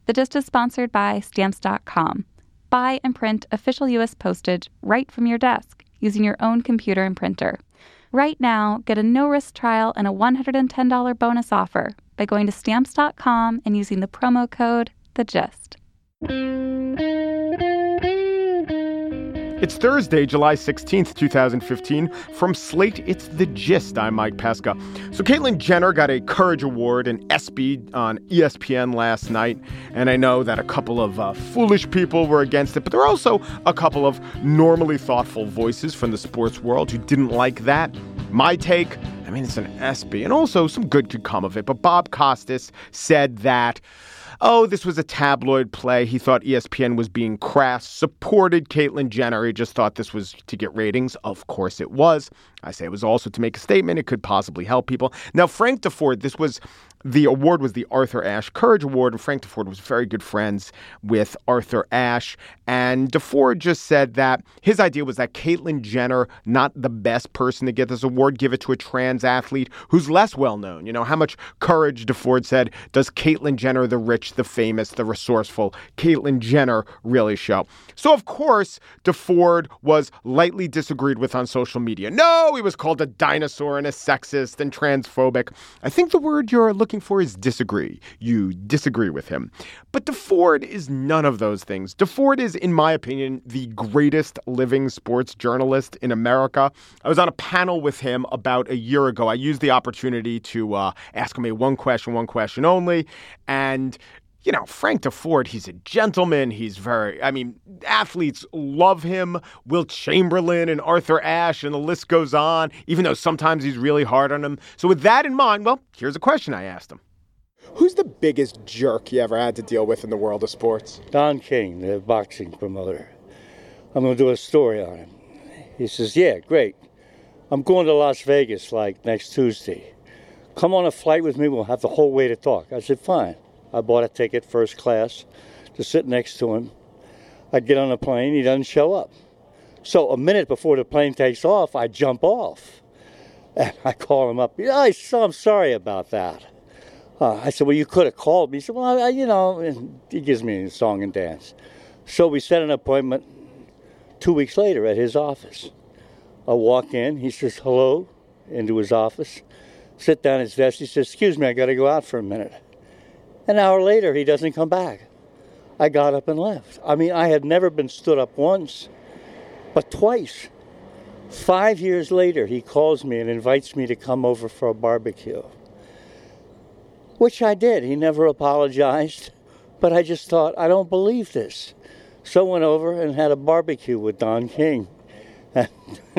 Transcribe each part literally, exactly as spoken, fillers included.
The Gist is sponsored by Stamps dot com. Buy and print official U S postage right from your desk using your own computer and printer. Right now, get a no-risk trial and a one hundred ten dollars bonus offer by going to Stamps dot com and using the promo code THEGIST. It's Thursday, July sixteenth, twenty fifteen. From Slate, it's The Gist. I'm Mike Pesca. So Caitlyn Jenner got a Courage Award, an ESPY, on E S P N last night. And I know that a couple of uh, foolish people were against it, but there are also a couple of normally thoughtful voices from the sports world who didn't like that. My take, I mean, it's an ESPY, and also some good could come of it. But Bob Costas said that, oh, this was a tabloid play. He thought E S P N was being crass, supported Caitlyn Jenner. He just thought this was to get ratings. Of course it was. I say it was also to make a statement. It could possibly help people. Now, Frank Deford, this was, the award was the Arthur Ashe Courage Award, and Frank Deford was very good friends with Arthur Ashe. And Deford just said that his idea was that Caitlyn Jenner, not the best person to get this award, give it to a trans athlete who's less well known. You know, how much courage, Deford said, does Caitlyn Jenner, the rich, the famous, the resourceful, Caitlyn Jenner really show? So, of course, Deford was lightly disagreed with on social media. No, he was called a dinosaur and a sexist and transphobic. I think the word you're looking for is disagree. You disagree with him. But Deford is none of those things. Deford is, in my opinion, the greatest living sports journalist in America. I was on a panel with him about a year ago. I used the opportunity to uh, ask him a one question, one question only. And you know, Frank Deford, he's a gentleman. He's very, I mean, athletes love him. Wilt Chamberlain and Arthur Ashe, and the list goes on, even though sometimes he's really hard on him. So with that in mind, well, here's a question I asked him. Who's the biggest jerk you ever had to deal with in the world of sports? Don King, the boxing promoter. I'm going to do a story on him. He says, yeah, great. I'm going to Las Vegas, like, next Tuesday. Come on a flight with me. We'll have the whole way to talk. I said, fine. I bought a ticket, first class, to sit next to him. I get on the plane. He doesn't show up. So a minute before the plane takes off, I jump off. And I call him up. Yeah, I, I'm sorry about that. Uh, I said, well, you could have called me. He said, well, I, you know, and he gives me a song and dance. So we set an appointment two weeks later at his office. I walk in. He says, hello, into his office. Sit down at his desk. He says, excuse me, I got to go out for a minute. An hour later, he doesn't come back. I got up and left. I mean, I had never been stood up once, but twice. Five years later, he calls me and invites me to come over for a barbecue, which I did. He never apologized, but I just thought, I don't believe this. So went over and had a barbecue with Don King. And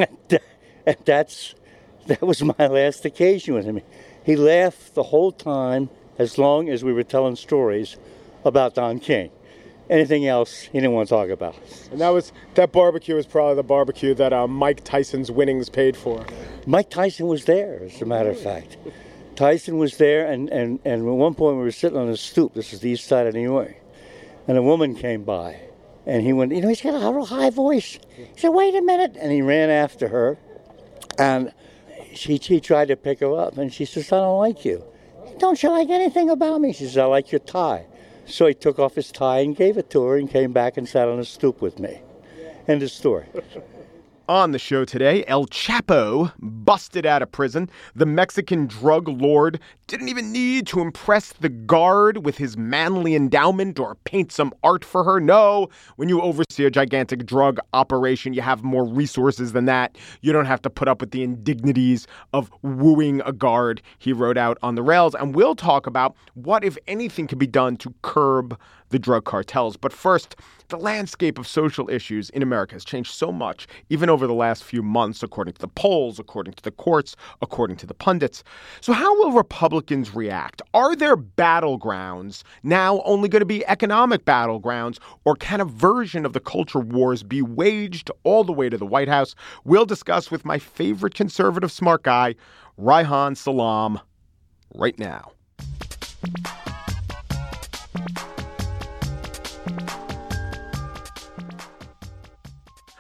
that's, that was my last occasion with him. He laughed the whole time, as long as we were telling stories about Don King. Anything else he didn't want to talk about. And that was that barbecue was probably the barbecue that uh, Mike Tyson's winnings paid for. Mike Tyson was there, as a matter of fact. Tyson was there, and, and, and at one point we were sitting on a stoop. This is the east side of New York. And a woman came by, and he went, you know, he's got a real high voice. He said, wait a minute. And he ran after her, and she, she tried to pick her up, and she says, I don't like you. Don't you like anything about me? She says, I like your tie. So he took off his tie and gave it to her and came back and sat on a stoop with me. End of story. On the show today, El Chapo busted out of prison. The Mexican drug lord didn't even need to impress the guard with his manly endowment or paint some art for her. No, when you oversee a gigantic drug operation, you have more resources than that. You don't have to put up with the indignities of wooing a guard. He wrote out on the rails, and we'll talk about what, if anything, can be done to curb the drug cartels. But first, the landscape of social issues in America has changed so much, even over the last few months, according to the polls, according to the courts, according to the pundits. So how will Republicans react? Are their battlegrounds now only going to be economic battlegrounds, or can a version of the culture wars be waged all the way to the White House? We'll discuss with my favorite conservative smart guy, Reihan Salam, right now.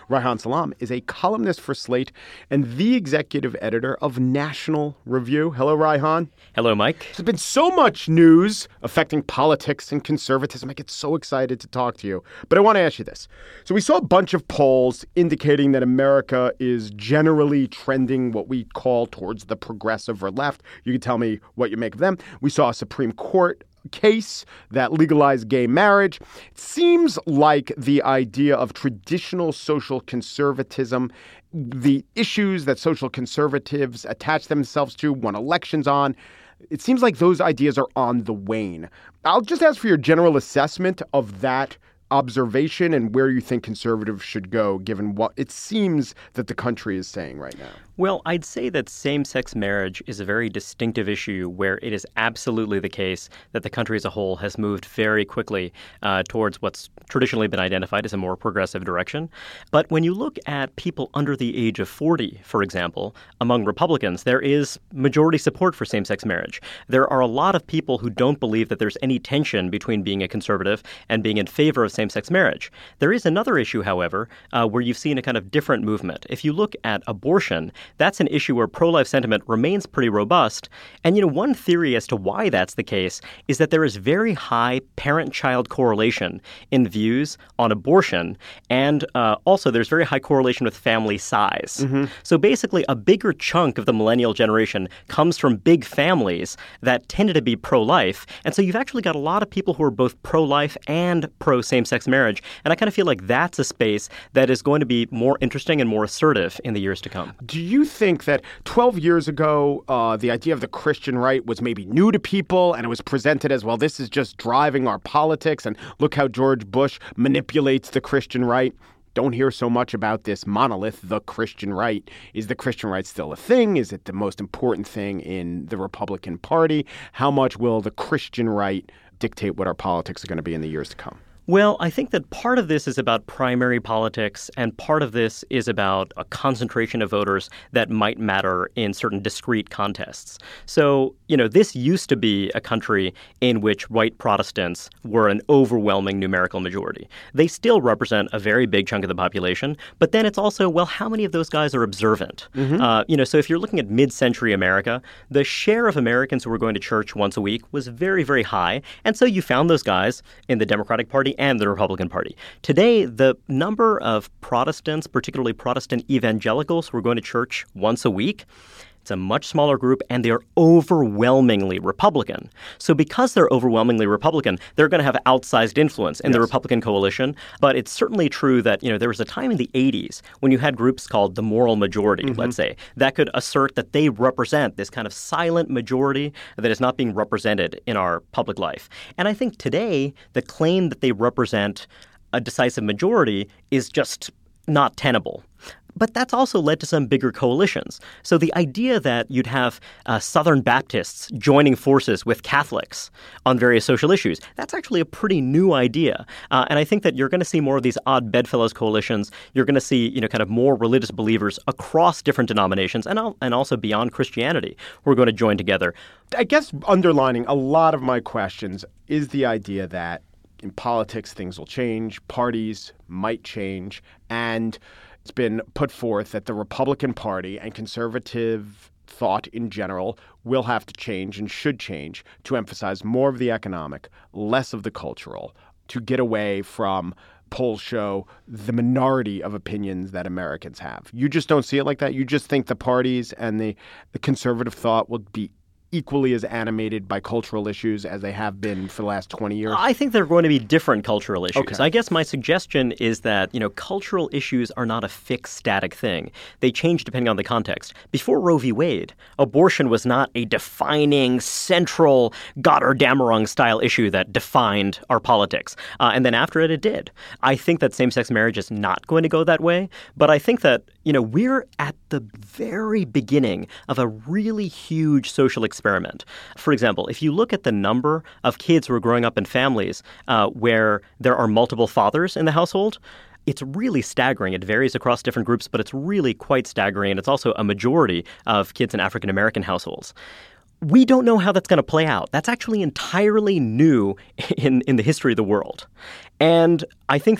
Reihan Salam is a columnist for Slate and the executive editor of National Review. Hello, Reihan. Hello, Mike. There's been so much news affecting politics and conservatism. I get so excited to talk to you. But I want to ask you this. So we saw a bunch of polls indicating that America is generally trending what we call towards the progressive or left. You can tell me what you make of them. We saw a Supreme Court case that legalized gay marriage. It seems like the idea of traditional social conservatism, the issues that social conservatives attach themselves to, won elections on, it seems like those ideas are on the wane. I'll just ask for your general assessment of that observation and where you think conservatives should go, given what it seems that the country is saying right now. Well, I'd say that same-sex marriage is a very distinctive issue where it is absolutely the case that the country as a whole has moved very quickly uh, towards what's traditionally been identified as a more progressive direction. But when you look at people under the age of forty, for example, among Republicans, there is majority support for same-sex marriage. There are a lot of people who don't believe that there's any tension between being a conservative and being in favor of same-sex marriage. There is another issue, however, uh, where you've seen a kind of different movement. If you look at abortion, that's an issue where pro-life sentiment remains pretty robust. And, you know, one theory as to why that's the case is that there is very high parent-child correlation in views on abortion. And uh, also there's very high correlation with family size. Mm-hmm. So basically a bigger chunk of the millennial generation comes from big families that tended to be pro-life. And so you've actually got a lot of people who are both pro-life and pro-same-sex marriage. And I kind of feel like that's a space that is going to be more interesting and more assertive in the years to come. Do you think that twelve years ago, uh, the idea of the Christian right was maybe new to people and it was presented as, well, this is just driving our politics and look how George Bush manipulates the Christian right? Don't hear so much about this monolith, the Christian right. Is the Christian right still a thing? Is it the most important thing in the Republican Party? How much will the Christian right dictate what our politics are going to be in the years to come? Well, I think that part of this is about primary politics, and part of this is about a concentration of voters that might matter in certain discrete contests. So, you know, this used to be a country in which white Protestants were an overwhelming numerical majority. They still represent a very big chunk of the population, but then it's also, well, how many of those guys are observant? Mm-hmm. Uh, you know, so if you're looking at mid-century America, the share of Americans who were going to church once a week was very, very high, and so you found those guys in the Democratic Party and the Republican Party. Today, the number of Protestants, particularly Protestant evangelicals who are going to church once a week, it's a much smaller group, and they are overwhelmingly Republican. So because they're overwhelmingly Republican, they're going to have outsized influence in yes. the Republican coalition. But it's certainly true that, you know, there was a time in the eighties when you had groups called the moral majority, mm-hmm. let's say, that could assert that they represent this kind of silent majority that is not being represented in our public life. And I think today, the claim that they represent a decisive majority is just not tenable. But that's also led to some bigger coalitions. So the idea that you'd have uh, Southern Baptists joining forces with Catholics on various social issues, that's actually a pretty new idea. Uh, and I think that you're going to see more of these odd bedfellows coalitions. You're going to see, you know, kind of more religious believers across different denominations and, al- and also beyond Christianity who are going to join together. I guess underlining a lot of my questions is the idea that in politics, things will change, parties might change, and it's been put forth that the Republican Party and conservative thought in general will have to change and should change to emphasize more of the economic, less of the cultural, to get away from polls show the minority of opinions that Americans have. You just don't see it like that? You just think the parties and the, the conservative thought will be equally as animated by cultural issues as they have been for the last twenty years? I think they're going to be different cultural issues. Okay. I guess my suggestion is that, you know, cultural issues are not a fixed, static thing. They change depending on the context. Before Roe v. Wade, abortion was not a defining, central Goddard-Dameron-style issue that defined our politics. Uh, and then after it, it did. I think that same-sex marriage is not going to go that way. But I think that, you know, we're at the very beginning of a really huge social experiment. Experiment. For example, if you look at the number of kids who are growing up in families uh, where there are multiple fathers in the household, it's really staggering. It varies across different groups, but it's really quite staggering. And it's also a majority of kids in African-American households. We don't know how that's going to play out. That's actually entirely new in, in the history of the world. And I think that, you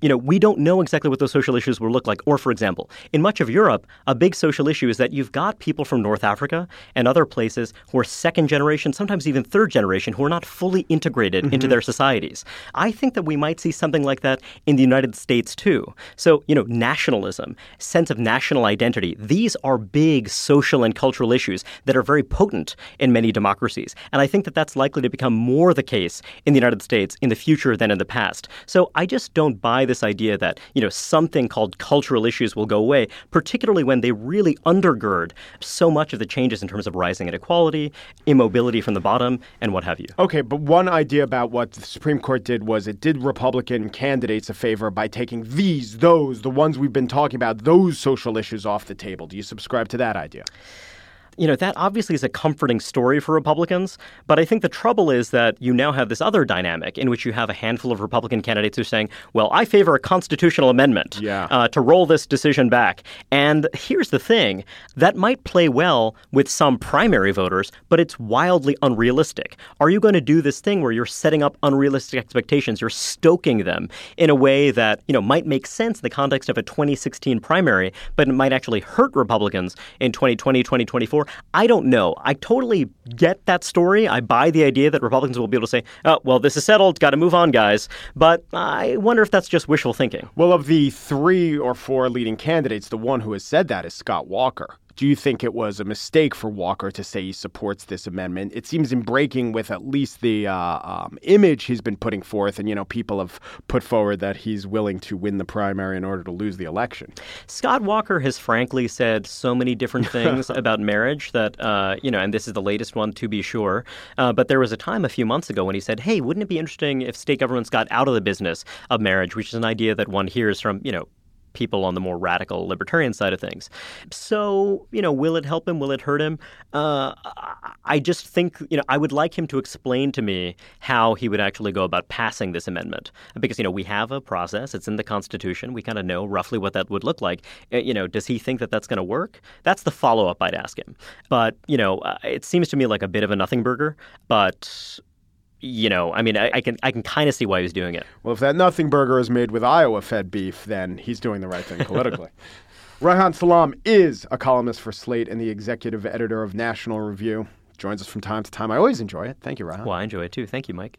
you know, we don't know exactly what those social issues will look like. Or, for example, in much of Europe, a big social issue is that you've got people from North Africa and other places who are second generation, sometimes even third generation, who are not fully integrated mm-hmm. into their societies. I think that we might see something like that in the United States, too. So, you know, nationalism, sense of national identity, these are big social and cultural issues that are very potent in many democracies. And I think that that's likely to become more the case in the United States in the future than in the past. So I just don't buy this idea that, you know, something called cultural issues will go away, particularly when they really undergird so much of the changes in terms of rising inequality, immobility from the bottom, and what have you. Okay, but one idea about what the Supreme Court did was it did Republican candidates a favor by taking these, those, the ones we've been talking about, those social issues off the table. Do you subscribe to that idea? You know, that obviously is a comforting story for Republicans, but I think the trouble is that you now have this other dynamic in which you have a handful of Republican candidates who are saying, well, I favor a constitutional amendment yeah. uh, to roll this decision back. And here's the thing, that might play well with some primary voters, but it's wildly unrealistic. Are you going to do this thing where you're setting up unrealistic expectations, you're stoking them in a way that, you know, might make sense in the context of a twenty sixteen primary, but it might actually hurt Republicans in twenty twenty, twenty twenty-four? I don't know. I totally get that story. I buy the idea that Republicans will be able to say, oh, well, this is settled. Got to move on, guys. But I wonder if that's just wishful thinking. Well, of the three or four leading candidates, the one who has said that is Scott Walker. Do you think it was a mistake for Walker to say he supports this amendment? It seems in breaking with at least the uh, um, image he's been putting forth. And, you know, people have put forward that he's willing to win the primary in order to lose the election. Scott Walker has frankly said so many different things about marriage that, uh, you know, and this is the latest one to be sure. Uh, but there was a time a few months ago when he said, hey, wouldn't it be interesting if state governments got out of the business of marriage, which is an idea that one hears from, you know, people on the more radical libertarian side of things. So, you know, will it help him? Will it hurt him? Uh, I just think, you know, I would like him to explain to me how he would actually go about passing this amendment. Because, you know, we have a process. It's in the Constitution. We kind of know roughly what that would look like. You know, does he think that that's going to work? That's the follow-up I'd ask him. But, you know, it seems to me like a bit of a nothing burger. But you know, I mean, I, I can I can kind of see why he was doing it. Well, if that nothing burger is made with Iowa-fed beef, then he's doing the right thing politically. Reihan Salam is a columnist for Slate and the executive editor of National Review. Joins us from time to time. I always enjoy it. Thank you, Reihan. Well, I enjoy it too. Thank you, Mike.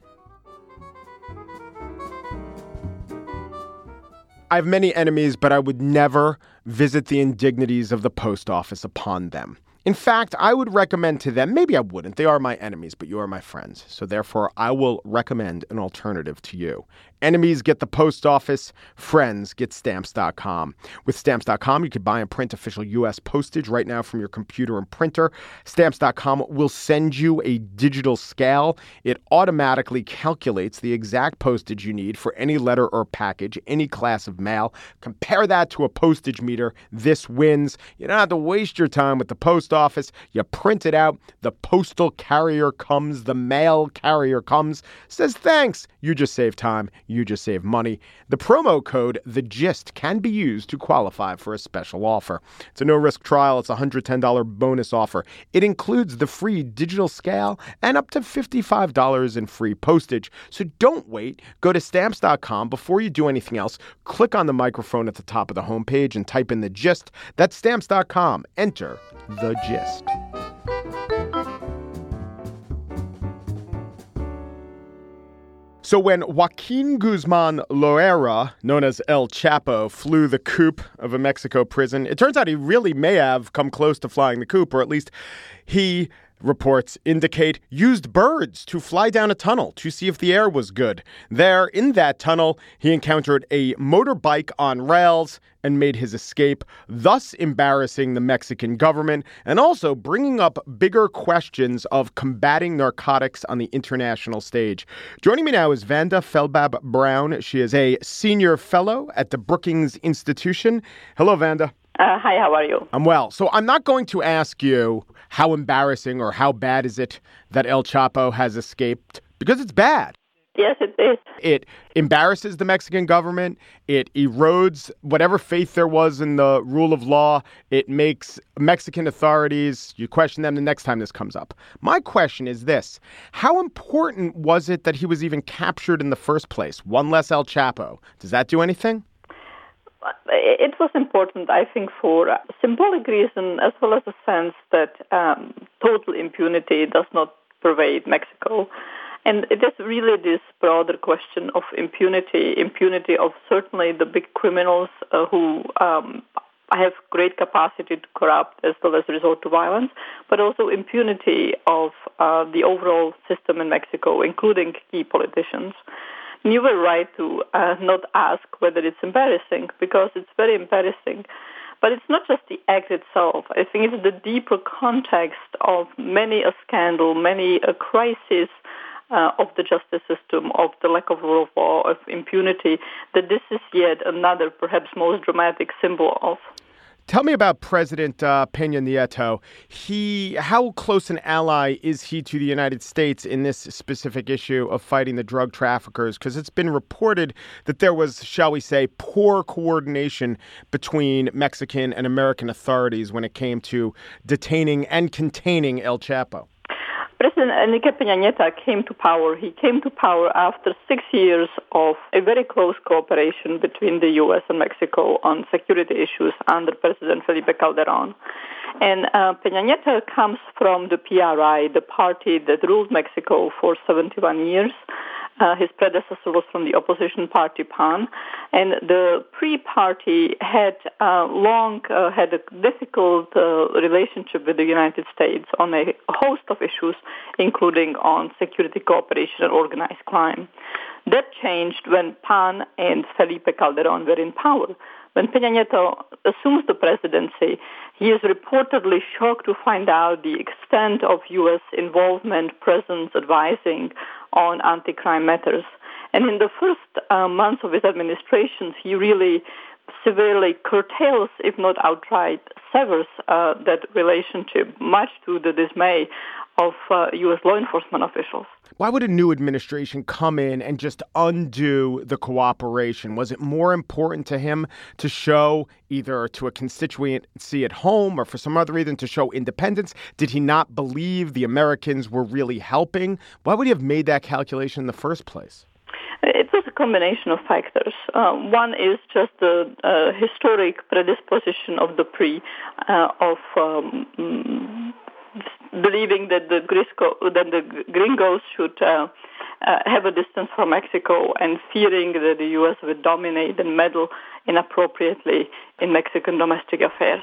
I have many enemies, but I would never visit the indignities of the post office upon them. In fact, I would recommend to them, maybe I wouldn't, they are my enemies, but you are my friends. So therefore, I will recommend an alternative to you. Enemies get the post office, friends get stamps dot com. With stamps dot com, you can buy and print official U S postage right now from your computer and printer. stamps dot com will send you a digital scale. It automatically calculates the exact postage you need for any letter or package, any class of mail. Compare that to a postage meter. This wins. You don't have to waste your time with the post office. You print it out. The postal carrier comes. The mail carrier comes. Says thanks. You just save time. You just save money. The promo code, The Gist, can be used to qualify for a special offer. It's a no-risk trial. It's a one hundred ten dollars bonus offer. It includes the free digital scale and up to fifty-five dollars in free postage. So don't wait. Go to stamps dot com. Before you do anything else, click on the microphone at the top of the homepage and type in The Gist. That's stamps dot com. Enter The Gist. So when Joaquin Guzman Loera, known as El Chapo, flew the coop of a Mexico prison, it turns out he really may have come close to flying the coop, or at least he, reports indicate, used birds to fly down a tunnel to see if the air was good. There, in that tunnel, he encountered a motorbike on rails and made his escape, thus embarrassing the Mexican government and also bringing up bigger questions of combating narcotics on the international stage. Joining me now is Vanda Felbab Brown. She is a senior fellow at the Brookings Institution. Hello, Vanda. Uh, hi, how are you? I'm well. So I'm not going to ask you how embarrassing or how bad is it that El Chapo has escaped, because it's bad. Yes, it is. It embarrasses the Mexican government. It erodes whatever faith there was in the rule of law. It makes Mexican authorities, you question them the next time this comes up. My question is this. How important was it that he was even captured in the first place? One less El Chapo. Does that do anything? It was important, I think, for a symbolic reason, as well as a sense that um, total impunity does not pervade Mexico. And it is really this broader question of impunity, impunity of certainly the big criminals uh, who um, have great capacity to corrupt as well as resort to violence, but also impunity of uh, the overall system in Mexico, including key politicians. And you were right to uh, not ask whether it's embarrassing, because it's very embarrassing. But it's not just the act itself. I think it's the deeper context of many a scandal, many a crisis, Uh, of the justice system, of the lack of rule of law, of impunity, that this is yet another, perhaps most dramatic symbol of. Tell me about President uh, Peña Nieto. He, how close an ally is he to the United States in this specific issue of fighting the drug traffickers? Because it's been reported that there was, shall we say, poor coordination between Mexican and American authorities when it came to detaining and containing El Chapo. President Enrique Peña Nieto came to power. He came to power after six years of a very close cooperation between the U S and Mexico on security issues under President Felipe Calderón. And uh, Peña Nieto comes from the P R I, the party that ruled Mexico for seventy-one years. Uh, his predecessor was from the opposition party, P A N. And the pre-party had uh, long uh, had a difficult uh, relationship with the United States on a host of issues, including on security cooperation and organized crime. That changed when P A N and Felipe Calderón were in power. When Peña Nieto assumes the presidency, he is reportedly shocked to find out the extent of U S involvement, presence, advising on anti-crime matters. And in the first uh, months of his administration, he really severely curtails, if not outright severs, uh, that relationship, much to the dismay of uh, U S law enforcement officials. Why would a new administration come in and just undo the cooperation? Was it more important to him to show either to a constituency at home or for some other reason to show independence? Did he not believe the Americans were really helping? Why would he have made that calculation in the first place? It was a combination of factors. Uh, one is just the uh, historic predisposition of the PRI uh, of um, believing that the, Grisco, that the gringos should uh, uh, have a distance from Mexico, and fearing that the U S would dominate and meddle inappropriately in Mexican domestic affairs.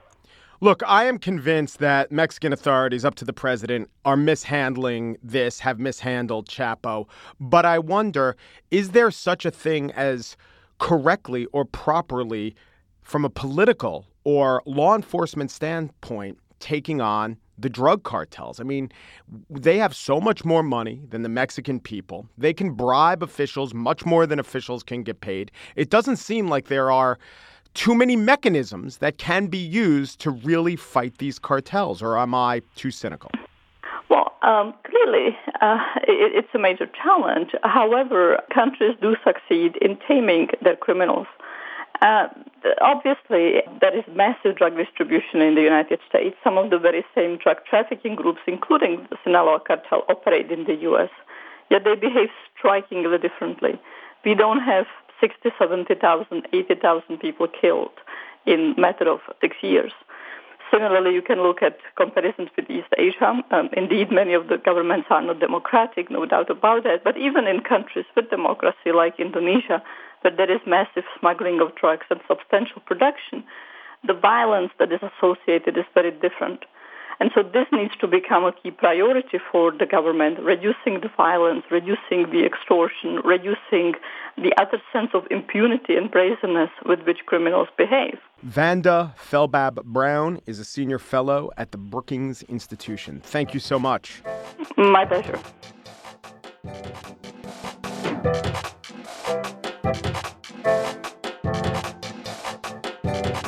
Look, I am convinced that Mexican authorities, up to the president, are mishandling this, have mishandled Chapo. But I wonder, is there such a thing as correctly or properly, from a political or law enforcement standpoint, taking on the drug cartels? I mean, they have so much more money than the Mexican people. They can bribe officials much more than officials can get paid. It doesn't seem like there are too many mechanisms that can be used to really fight these cartels, or am I too cynical? Well, um, clearly, uh, it, it's a major challenge. However, countries do succeed in taming their criminals. Uh, obviously, there is massive drug distribution in the United States. Some of the very same drug trafficking groups, including the Sinaloa cartel, operate in the U S, yet they behave strikingly differently. We don't have sixty, seventy thousand, eighty thousand people killed in a matter of six years. Similarly, you can look at comparisons with East Asia. Um, indeed, many of the governments are not democratic, no doubt about that. But even in countries with democracy like Indonesia, where there is massive smuggling of drugs and substantial production, the violence that is associated is very different. And so this needs to become a key priority for the government, reducing the violence, reducing the extortion, reducing the utter sense of impunity and brazenness with which criminals behave. Vanda Felbab Brown is a senior fellow at the Brookings Institution. Thank you so much. My pleasure.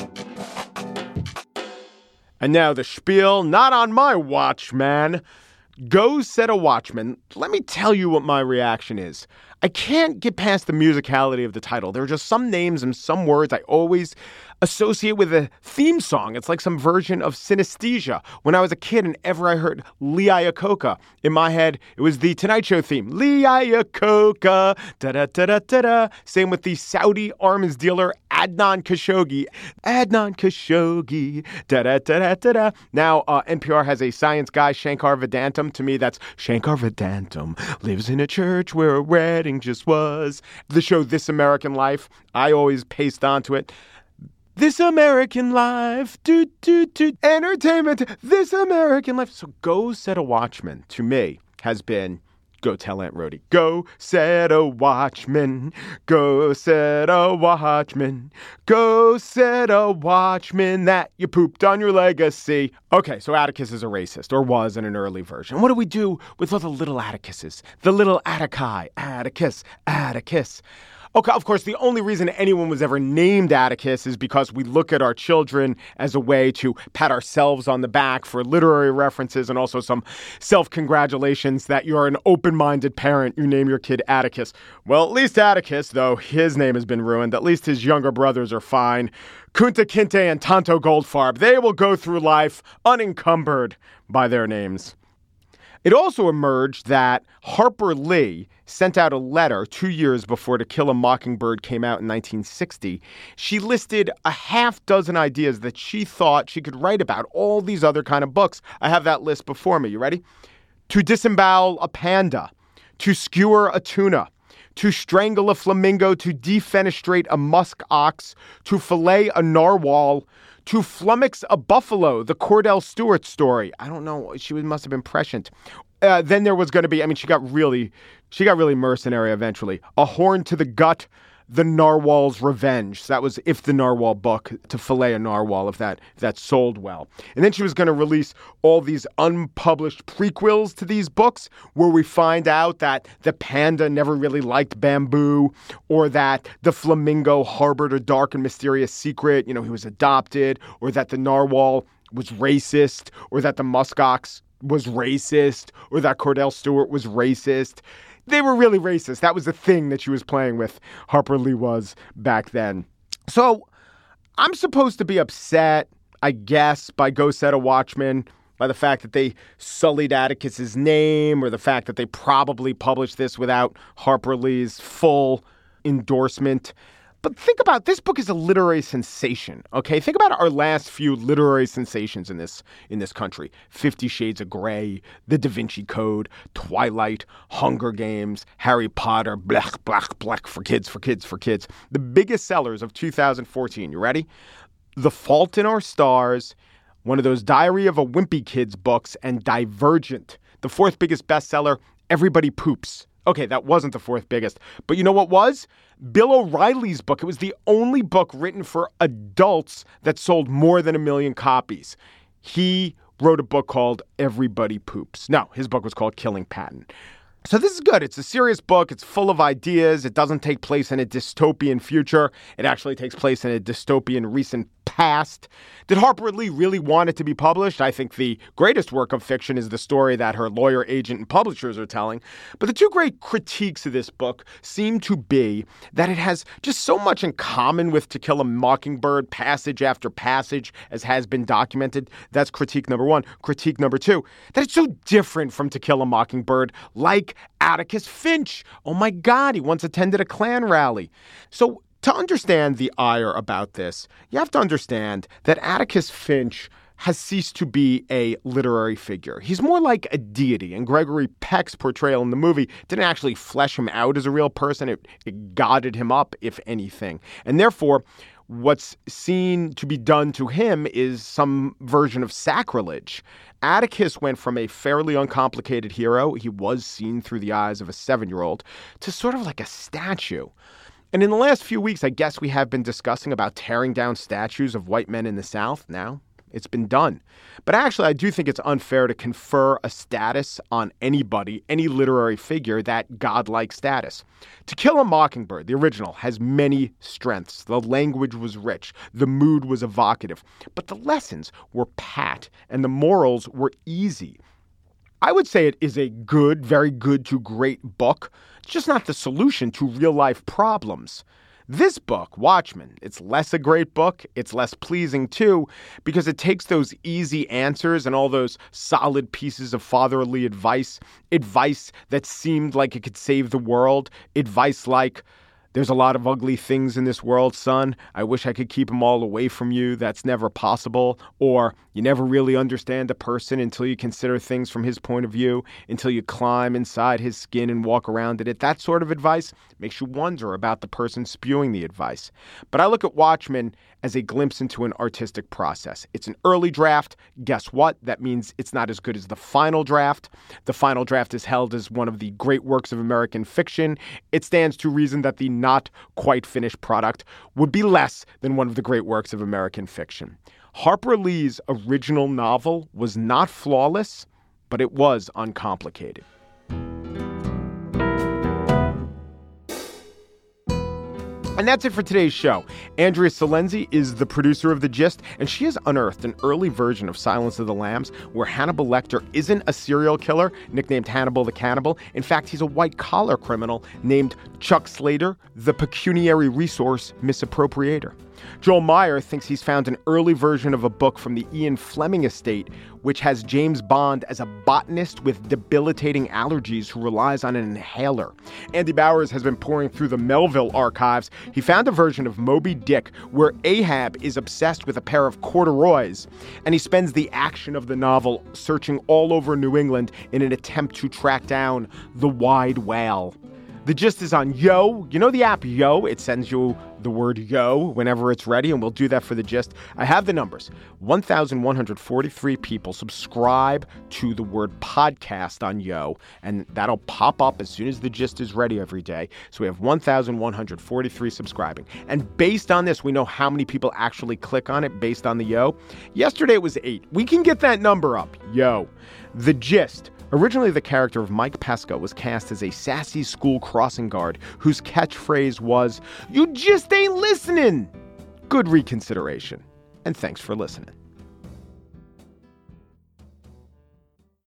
And now the spiel, not on my watch, man. Go Set a Watchman. Let me tell you what my reaction is. I can't get past the musicality of the title. There are just some names and some words I always associate with a theme song. It's like some version of synesthesia. When I was a kid and ever I heard Lee Iacocca, in my head, it was the Tonight Show theme. Lee Iacocca, da-da-da-da-da-da. Same with the Saudi arms dealer Adnan Khashoggi. Adnan Khashoggi, da-da-da-da-da-da. Now, uh, N P R has a science guy, Shankar Vedantam. To me, that's Shankar Vedantam lives in a church where a wedding just was. The show This American Life, I always paste onto it. This American Life, do, do, do, entertainment, This American Life. So Go Set a Watchman, to me, has been Go Tell Aunt Rhody. Go set a watchman. Go set a watchman. Go set a watchman that you pooped on your legacy. Okay, so Atticus is a racist, or was in an early version. What do we do with all the little Atticuses? The little Attici. Atticus, Atticus. Okay, of course, the only reason anyone was ever named Atticus is because we look at our children as a way to pat ourselves on the back for literary references and also some self-congratulations that you're an open-minded parent. You name your kid Atticus. Well, at least Atticus, though his name has been ruined, at least his younger brothers are fine. Kunta Kinte and Tonto Goldfarb, they will go through life unencumbered by their names. It also emerged that Harper Lee sent out a letter two years before To Kill a Mockingbird came out in nineteen sixty. She listed a half dozen ideas that she thought she could write about all these other kind of books. I have that list before me. You ready? To disembowel a panda, to skewer a tuna, to strangle a flamingo, to defenestrate a musk ox, to fillet a narwhal, to flummox a buffalo, the Cordell Stewart story. I don't know. She must have been prescient. Uh, then there was going to be, I mean, she got really, she got really mercenary eventually. A horn to the gut, the narwhal's revenge. So that was If the Narwhal book, to fillet a narwhal if that, if that sold well. And then she was going to release all these unpublished prequels to these books where we find out that the panda never really liked bamboo, or that the flamingo harbored a dark and mysterious secret. You know, he was adopted, or that the narwhal was racist, or that the muskox was racist, or that Cordell Stewart was racist. They were really racist. That was the thing that she was playing with. Harper Lee was back then. So I'm supposed to be upset, I guess, by Go Set a Watchman, by the fact that they sullied Atticus's name, or the fact that they probably published this without Harper Lee's full endorsement. But think about, this book is a literary sensation, okay? Think about our last few literary sensations in this in this country. Fifty Shades of Grey, The Da Vinci Code, Twilight, Hunger Games, Harry Potter, blech, blech, blech, for kids, for kids, for kids. The biggest sellers of two thousand fourteen, you ready? The Fault in Our Stars, one of those Diary of a Wimpy Kids books, and Divergent. The fourth biggest bestseller, Everybody Poops. Okay, that wasn't the fourth biggest. But you know what was? Bill O'Reilly's book. It was the only book written for adults that sold more than a million copies. He wrote a book called Everybody Poops. No, his book was called Killing Patton. So this is good. It's a serious book. It's full of ideas. It doesn't take place in a dystopian future. It actually takes place in a dystopian recent past. Did Harper Lee really want it to be published? I think the greatest work of fiction is the story that her lawyer, agent, and publishers are telling. But the two great critiques of this book seem to be that it has just so much in common with To Kill a Mockingbird, passage after passage, as has been documented. That's critique number one. Critique number two, that it's so different from To Kill a Mockingbird, like Atticus Finch. Oh my God, he once attended a Klan rally. So to understand the ire about this, you have to understand that Atticus Finch has ceased to be a literary figure. He's more like a deity, and Gregory Peck's portrayal in the movie didn't actually flesh him out as a real person. It, it godded him up, if anything. And therefore, what's seen to be done to him is some version of sacrilege. Atticus went from a fairly uncomplicated hero, he was seen through the eyes of a seven-year-old, to sort of like a statue. And in the last few weeks, I guess we have been discussing about tearing down statues of white men in the South. Now, it's been done. But actually, I do think it's unfair to confer a status on anybody, any literary figure, that godlike status. To Kill a Mockingbird, the original, has many strengths. The language was rich. The mood was evocative. But the lessons were pat, and the morals were easy. I would say it is a good, very good to great book. It's just not the solution to real-life problems. This book, Watchmen, it's less a great book. It's less pleasing, too, because it takes those easy answers and all those solid pieces of fatherly advice, advice that seemed like it could save the world, advice like, there's a lot of ugly things in this world, son. I wish I could keep them all away from you. That's never possible. Or you never really understand a person until you consider things from his point of view, until you climb inside his skin and walk around in it. That sort of advice makes you wonder about the person spewing the advice. But I look at Watchmen as a glimpse into an artistic process. It's an early draft. Guess what? That means it's not as good as the final draft. The final draft is held as one of the great works of American fiction. It stands to reason that the not quite finished product would be less than one of the great works of American fiction. Harper Lee's original novel was not flawless, but it was uncomplicated. And that's it for today's show. Andrea Silenzi is the producer of The Gist, and she has unearthed an early version of Silence of the Lambs where Hannibal Lecter isn't a serial killer nicknamed Hannibal the Cannibal. In fact, he's a white-collar criminal named Chuck Slater, the pecuniary resource misappropriator. Joel Meyer thinks he's found an early version of a book from the Ian Fleming estate, which has James Bond as a botanist with debilitating allergies who relies on an inhaler. Andy Bowers has been pouring through the Melville archives. He found a version of Moby Dick where Ahab is obsessed with a pair of corduroys, and he spends the action of the novel searching all over New England in an attempt to track down the wide whale. The Gist is on Yo. You know the app Yo? It sends you the word Yo whenever it's ready, and we'll do that for The Gist. I have the numbers. one thousand one hundred forty-three people subscribe to the word podcast on Yo, and that'll pop up as soon as The Gist is ready every day. So we have one thousand one hundred forty-three subscribing. And based on this, we know how many people actually click on it based on the Yo. Yesterday it was eight. We can get that number up. Yo. The Gist. Originally, the character of Mike Pesca was cast as a sassy school crossing guard whose catchphrase was, "You just ain't listening." Good reconsideration. And thanks for listening.